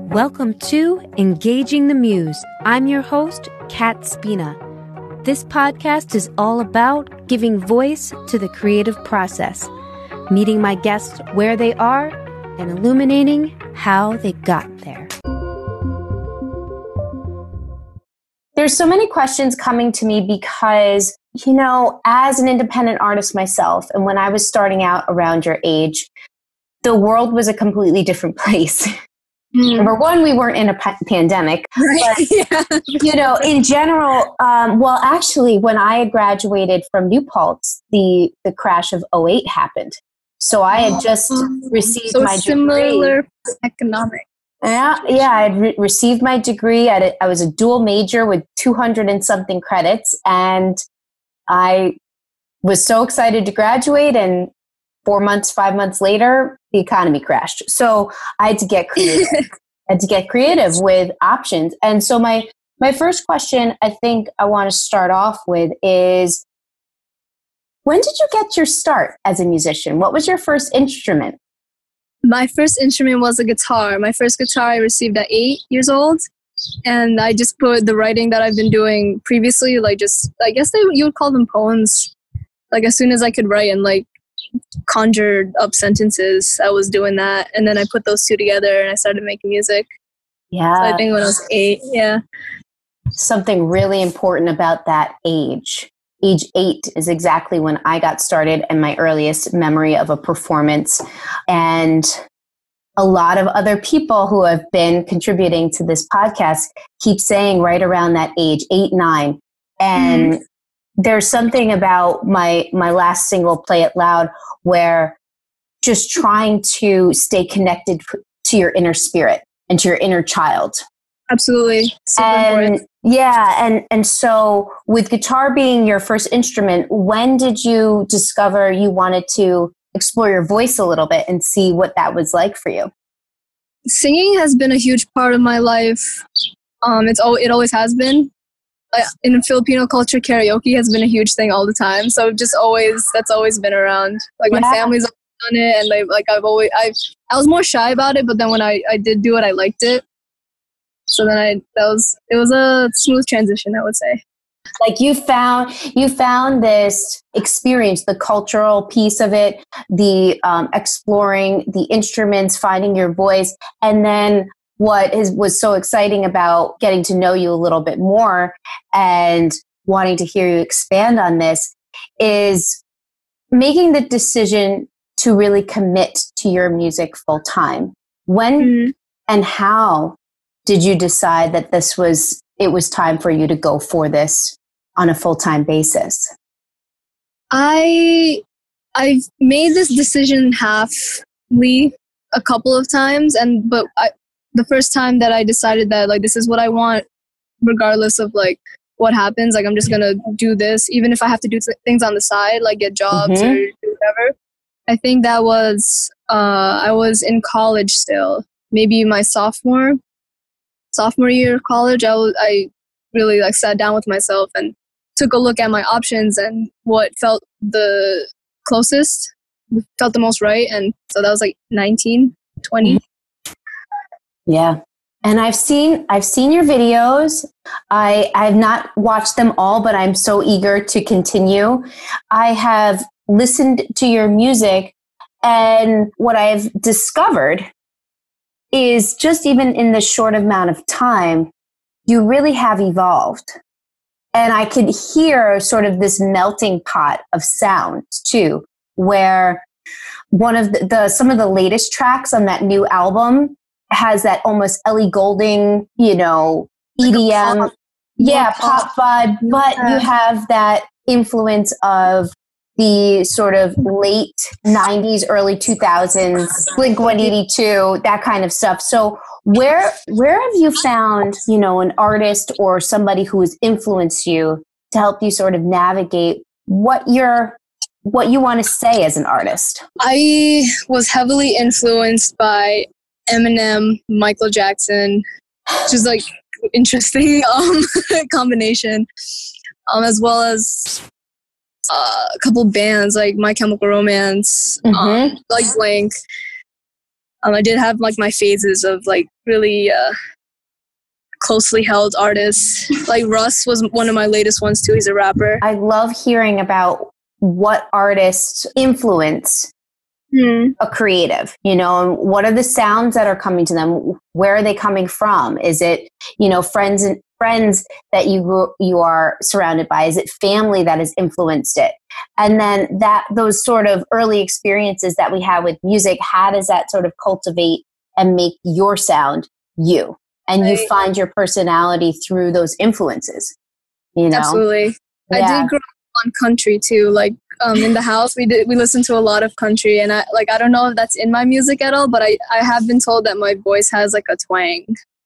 Welcome to Engaging the Muse. I'm your host, Kat Spina. This podcast is all about giving voice to the creative process, meeting my guests where they are, and illuminating how they got there. There's so many questions coming to me because, as an independent artist myself, and when I was starting out around your age, the world was a completely different place. Number one, we weren't in a pandemic. Right. But, in general, actually, when I graduated from New Paltz, the crash of '08 happened. So I had just received my degree. Similar economic. Yeah, I had received my degree. I was a dual major with 200 and something credits. And I was so excited to graduate. And 5 months later, the economy crashed. So I had to get creative. With options. And so my first question I think I want to start off with is, when did you get your start as a musician? What was your first instrument? My first instrument was a guitar. My first guitar I received at 8 years old. And I just put the writing that I've been doing previously, I guess you would call them poems. As soon as I could write and conjured up sentences, I was doing that. And then I put those two together and I started making music. Yeah. So I think when I was 8, yeah. Something really important about that age. Age 8 is exactly when I got started and my earliest memory of a performance. And a lot of other people who have been contributing to this podcast keep saying right around that age, 8, 9. And there's something about my last single, Play It Loud, where just trying to stay connected to your inner spirit and to your inner child. Absolutely. Super important. Yeah, and so with guitar being your first instrument, when did you discover you wanted to explore your voice a little bit and see what that was like for you? Singing has been a huge part of my life. It always has been. In Filipino culture, karaoke has been a huge thing all the time. So that's always been around. My family's always done it, and I was more shy about it, but then when I did do it, I liked it. So then it was a smooth transition, I would say. You found this experience, the cultural piece of it, the exploring the instruments, finding your voice, and then what was so exciting about getting to know you a little bit more and wanting to hear you expand on this is making the decision to really commit to your music full time. When and how did you decide that it was time for you to go for this on a full-time basis? I've made this decision halfly a couple of times, but the first time that I decided that this is what I want, regardless of what happens, I'm just gonna do this, even if I have to do things on the side, get jobs or do whatever. I think that was I was in college still, maybe my sophomore year of college. I really sat down with myself and took a look at my options and what felt the closest, felt the most right. And so that was 19, 20. Yeah. And I've seen your videos. I have not watched them all, but I'm so eager to continue. I have listened to your music, and what I've discovered is just even in this short amount of time, you really have evolved. And I could hear sort of this melting pot of sound too, where one of some of the latest tracks on that new album has that almost Ellie Goulding, EDM, pop vibe, but you have that influence of the sort of late 90s, early 2000s, Blink-182, that kind of stuff. So where have you found, an artist or somebody who has influenced you to help you sort of navigate what you want to say as an artist? I was heavily influenced by Eminem, Michael Jackson, which is interesting combination, as well as a couple bands like My Chemical Romance, Blink. I did have like my phases of like really closely held artists. Like Russ was one of my latest ones too. He's a rapper. I love hearing about what artists influence a creative, and what are the sounds that are coming to them? Where are they coming from? Is it, friends that you are surrounded by? Is it family that has influenced it? And then those sort of early experiences that we have with music, how does that sort of cultivate and make your sound you? And you find your personality through those influences, Absolutely. Yeah. I did grow up on country too. Like in the house, we listened to a lot of country, and I don't know if that's in my music at all, but I have been told that my voice has like a twang.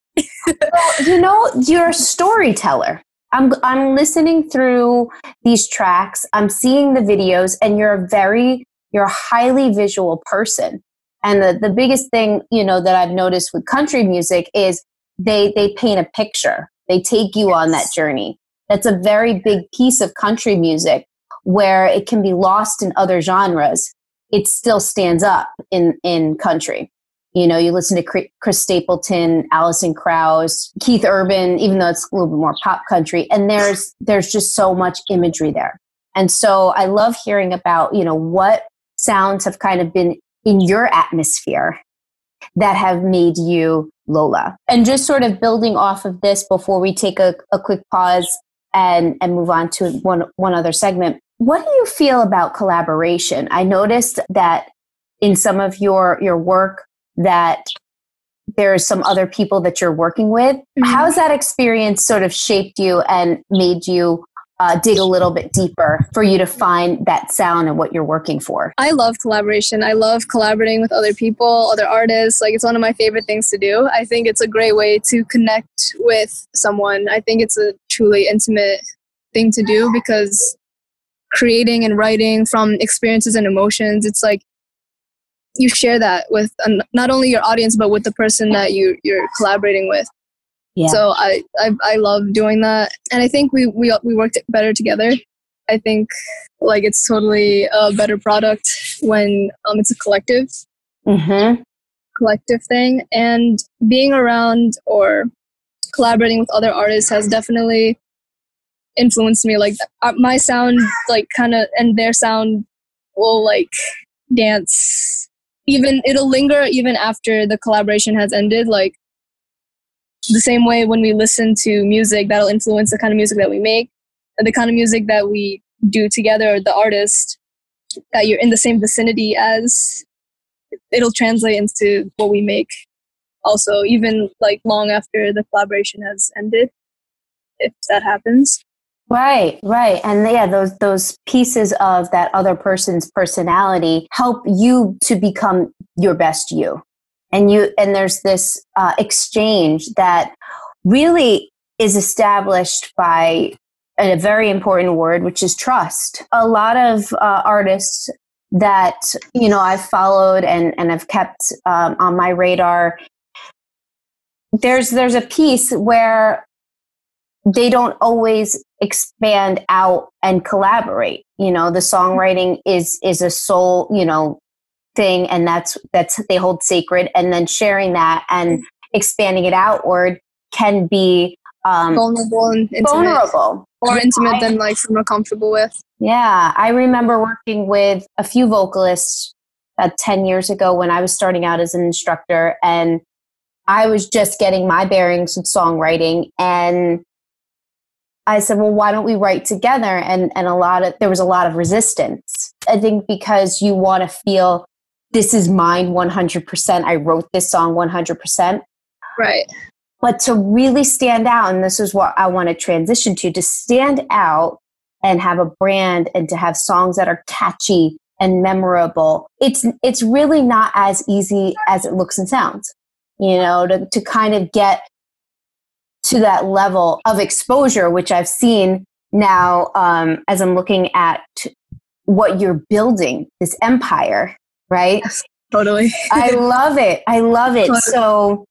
Well, you're a storyteller. I'm listening through these tracks. I'm seeing the videos, and you're a highly visual person. And the biggest thing, that I've noticed with country music is they paint a picture. They take you on that journey. That's a very big piece of country music, where it can be lost in other genres. It still stands up in country. You listen to Chris Stapleton, Alison Krauss, Keith Urban, even though it's a little bit more pop country. And there's just so much imagery there. And so I love hearing about, what sounds have kind of been in your atmosphere that have made you Lola. And just sort of building off of this before we take a quick pause and move on to one other segment. What do you feel about collaboration? I noticed that in some of your work that there's some other people that you're working with. Mm-hmm. How has that experience sort of shaped you and made you dig a little bit deeper for you to find that sound and what you're working for? I love collaboration. I love collaborating with other people, other artists. Like, it's one of my favorite things to do. I think it's a great way to connect with someone. I think it's a truly intimate thing to do, because creating and writing from experiences and emotions, it's like you share that with not only your audience, but with the person that you're collaborating with. Yeah. So I love doing that. And I think we worked better together. I think like it's totally a better product when it's a collective thing. And being around or collaborating with other artists has definitely influenced me. Like my sound, like kind of, and their sound will like dance. It'll linger even after the collaboration has ended. Like the same way when we listen to music, that'll influence the kind of music that we make, the kind of music that we do together, or the artist that you're in the same vicinity as, it'll translate into what we make also, even like long after the collaboration has ended, if that happens. Right. And yeah, those pieces of that other person's personality help you to become your best you. And there's this exchange that really is established by a very important word, which is trust. A lot of artists that, I've followed and I've kept on my radar, there's a piece where they don't always expand out and collaborate. The songwriting is a soul, thing, and that's they hold sacred, and then sharing that and expanding it outward can be vulnerable and intimate. More intimate than like someone comfortable with. Yeah, I remember working with a few vocalists 10 years ago when I was starting out as an instructor, and I was just getting my bearings with songwriting, and I said, well, why don't we write together? And there was a lot of resistance. I think because you want to feel, this is mine 100%. I wrote this song 100%. Right. But to really stand out, and this is what I want to transition to stand out and have a brand and to have songs that are catchy and memorable, it's really not as easy as it looks and sounds, to kind of get to that level of exposure, which I've seen now as I'm looking at what you're building, this empire, right? Yes, totally. I love it. Totally. So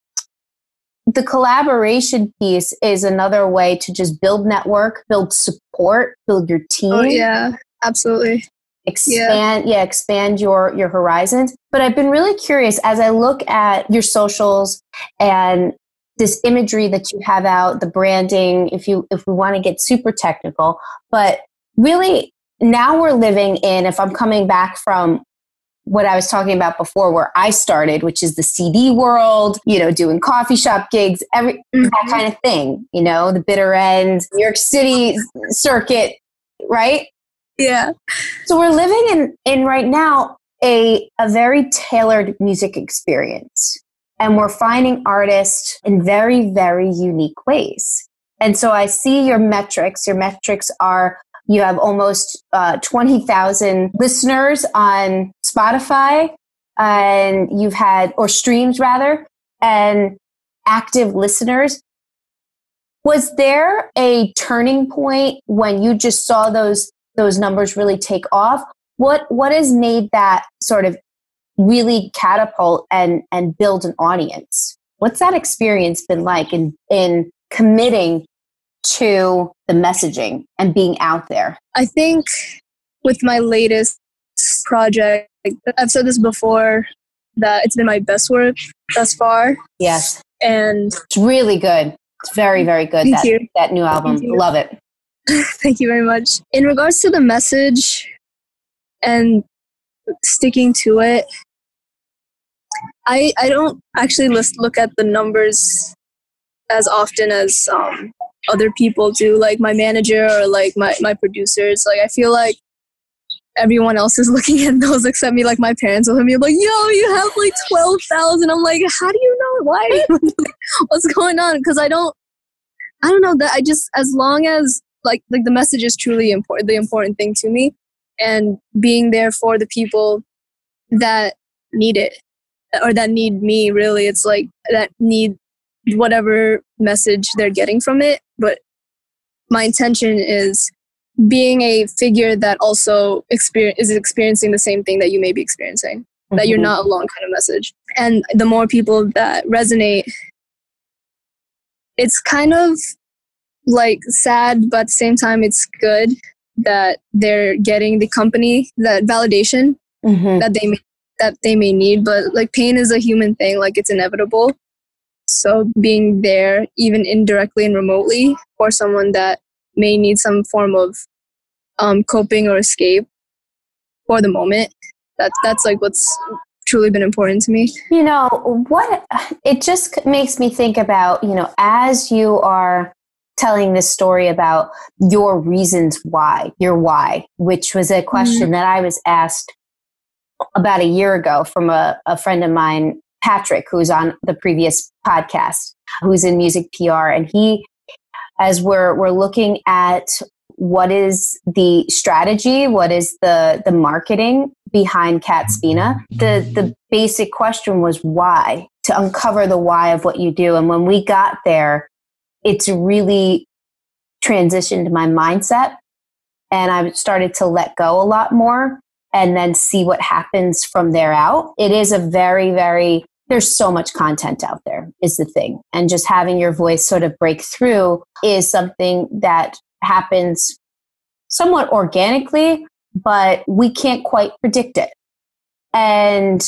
the collaboration piece is another way to just build network, build support, build your team. Oh, yeah, absolutely. expand your horizons. But I've been really curious as I look at your socials and this imagery that you have out, the branding, if we want to get super technical, but really now we're living in, if I'm coming back from what I was talking about before, where I started, which is the CD world, doing coffee shop gigs, that kind of thing, the bitter end, New York City circuit, right? Yeah. So we're living in right now a very tailored music experience, and we're finding artists in very, very unique ways. And so I see your metrics. Your metrics are, you have almost 20,000 listeners on Spotify, and you've had, or streams rather, and active listeners. Was there a turning point when you just saw those numbers really take off? What has made that sort of really catapult and build an audience? What's that experience been like in committing to the messaging and being out there? I think with my latest project, I've said this before, that it's been my best work thus far. Yes. And it's really good. It's very, very good. That new album. Love it. Thank you very much. In regards to the message and sticking to it, I don't actually look at the numbers as often as other people do, like my manager or like my producers. Like I feel like everyone else is looking at those except me. Like my parents will hit me like, yo, you have like 12,000. I'm like, how do you know? Why? What's going on? Because I don't know that. I just, as long as like the message is truly important, the important thing to me, and being there for the people that need it or that need me, really. It's like that need whatever message they're getting from it. But my intention is being a figure that also is experiencing the same thing that you may be experiencing, that you're not alone kind of message. And the more people that resonate, it's kind of like sad, but at the same time, it's good that they're getting the company, that validation that they may need. But like pain is a human thing, like it's inevitable. So being there, even indirectly and remotely, for someone that may need some form of coping or escape for the moment, that's like what's truly been important to me. What it just makes me think about, as you are telling this story about your reasons why, your why, which was a question that I was asked about a year ago from a friend of mine, Patrick, who's on the previous podcast, who's in music PR. And he, as we're looking at what is the strategy, what is the marketing behind Cat Spina, the basic question was why, to uncover the why of what you do. And when we got there, it's really transitioned my mindset, and I've started to let go a lot more and then see what happens from there out. It is a very, very, there's so much content out there is the thing. And just having your voice sort of break through is something that happens somewhat organically, but we can't quite predict it. And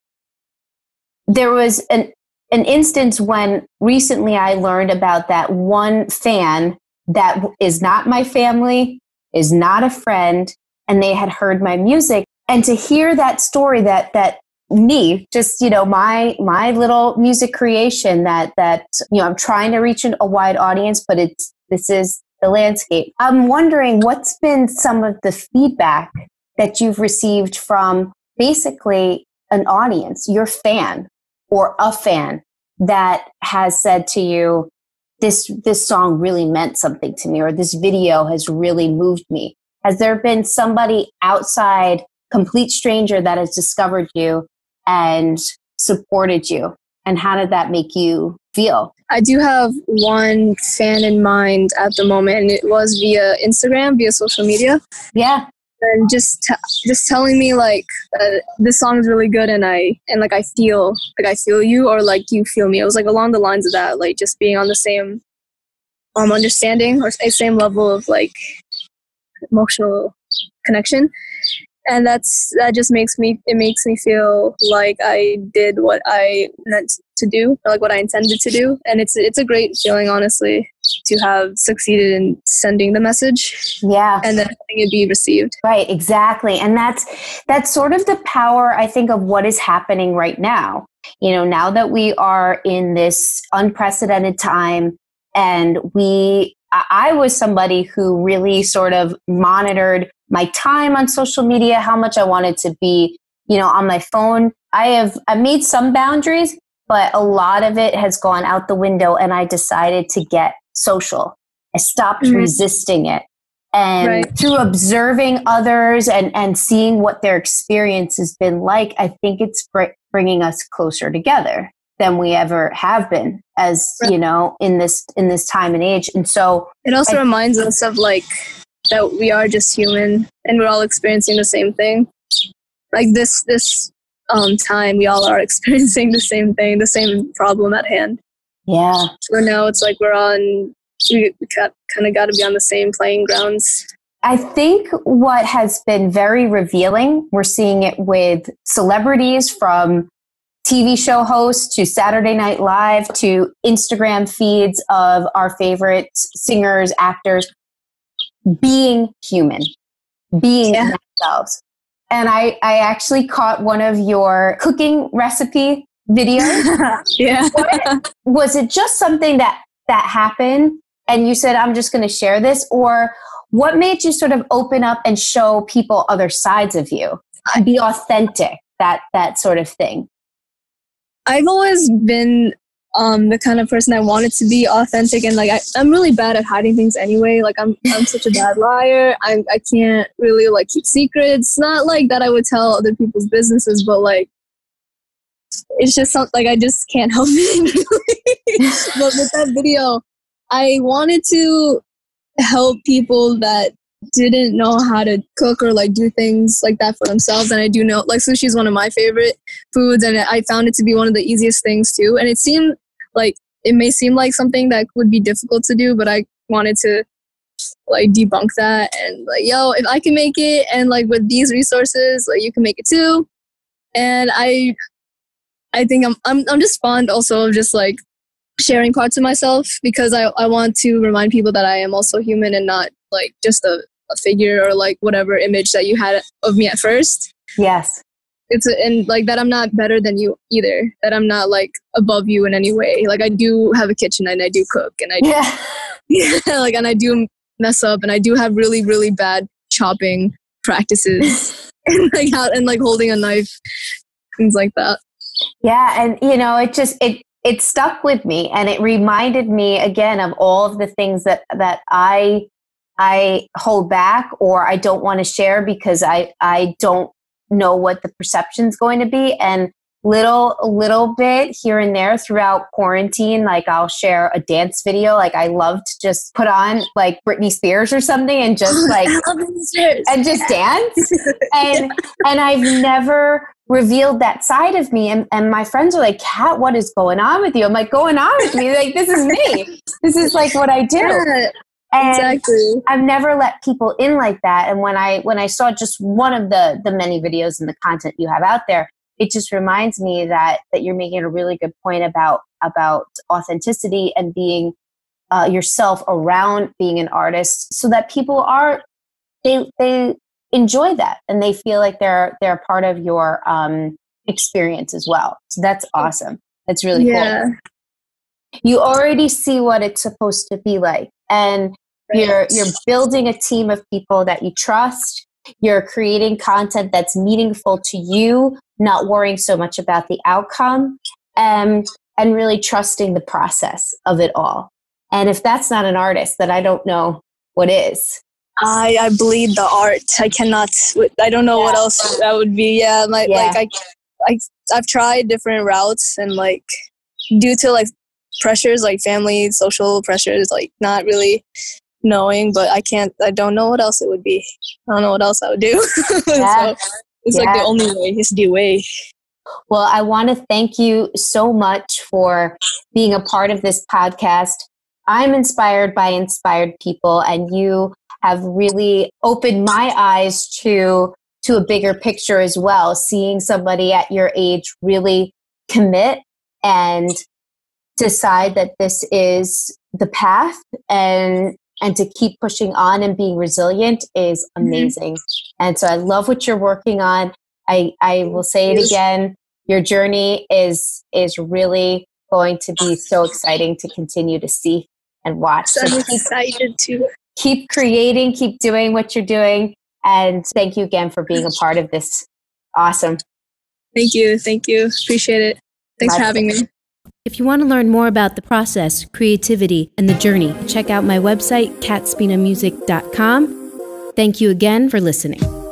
there was an instance when recently I learned about that one fan that is not my family, is not a friend, and they had heard my music. And to hear that story, that me, just, my little music creation that I'm trying to reach a wide audience, but this is the landscape. I'm wondering what's been some of the feedback that you've received from basically an audience, your fan or a fan that has said to you, this song really meant something to me, or this video has really moved me. Has there been somebody outside, complete stranger, that has discovered you and supported you? And how did that make you feel? I do have one fan in mind at the moment, and it was via Instagram, via social media. Yeah. And just telling me like this song is really good, and I feel you, or like you feel me. It was like along the lines of that, like just being on the same understanding or same level of like emotional connection. And that just makes me feel like I did what I meant to do, or like what I intended to do. And it's a great feeling, honestly, to have succeeded in sending the message. Yeah. And then having it be received. Right, exactly. And that's sort of the power, I think, of what is happening right now. Now that we are in this unprecedented time, and I was somebody who really sort of monitored my time on social media, how much I wanted to be, on my phone. I've made some boundaries, but a lot of it has gone out the window, and I decided to get social. I stopped resisting it. And through observing others and seeing what their experience has been like, I think it's bringing us closer together than we ever have been, as in this time and age. And so it also reminds us of like that we are just human and we're all experiencing the same thing. Like this time, we all are experiencing the same thing, the same problem at hand. Yeah. So now it's like we kind of got to be on the same playing grounds. I think what has been very revealing, we're seeing it with celebrities, from TV show hosts to Saturday Night Live to Instagram feeds of our favorite singers, actors, being human, being themselves. And I actually caught one of your cooking recipe videos. Yeah. Was it just something that happened and you said, I'm just going to share this? Or what made you sort of open up and show people other sides of you? Be authentic, that sort of thing. I've always been the kind of person I wanted to be authentic, and like I'm really bad at hiding things anyway. Like I'm such a bad liar. I can't really like keep secrets. Not like that I would tell other people's businesses, but like it's just something like I just can't help it. But with that video, I wanted to help people that didn't know how to cook or like do things like that for themselves. And I do know like sushi is one of my favorite foods, and I found it to be one of the easiest things too. And it seemed like it may seem like something that would be difficult to do, but I wanted to like debunk that and like, yo, if I can make it and like with these resources, like you can make it too. And I think I'm just fond also of just like sharing parts of myself, because I want to remind people that I am also human and not like just a figure or like whatever image that you had of me at first. Yes. And like that I'm not better than you either, that I'm not like above you in any way. Like I do have a kitchen and I do cook and like, and I do mess up and I do have really, really bad chopping practices and like holding a knife, things like that. Yeah. And it stuck with me, and it reminded me again of all of the things that I hold back or I don't want to share because I don't know what the perception's going to be. And a little bit here and there throughout quarantine, like I'll share a dance video. Like I love to just put on like Britney Spears or something and just like and just dance. And I've never revealed that side of me. And my friends are like, Kat, what is going on with you? I'm like, going on with me? Like, this is me. This is like what I do. Yeah, and exactly. I've never let people in like that. And when I saw just one of the many videos and the content you have out there, it just reminds me that you're making a really good point about authenticity and being yourself around being an artist, so that people they enjoy that and they feel like they're a part of your experience as well. So that's awesome. That's really cool. You already see what it's supposed to be like, and you're building a team of people that you trust. You're creating content that's meaningful to you, not worrying so much about the outcome, and really trusting the process of it all. And if that's not an artist, then I don't know what is. I bleed the art. I cannot. I don't know what else that would be. Yeah, like I've tried different routes, and like due to like pressures, like family, social pressures, like not really knowing. But I don't know what else it would be. I don't know what else I would do. So it's like the only way. It's the way. Well, I want to thank you so much for being a part of this podcast. I'm inspired by inspired people, and you have really opened my eyes to to a bigger picture as well, seeing somebody at your age really commit and decide that this is the path and to keep pushing on and being resilient is amazing. And so I love what you're working on. I will say it again, your journey is really going to be so exciting to continue to see and watch. So I'm excited too. Keep creating, keep doing what you're doing. And thank you again for being a part of this. Awesome. Thank you. Appreciate it. Thanks for having me. If you want to learn more about the process, creativity, and the journey, check out my website, catspinamusic.com. Thank you again for listening.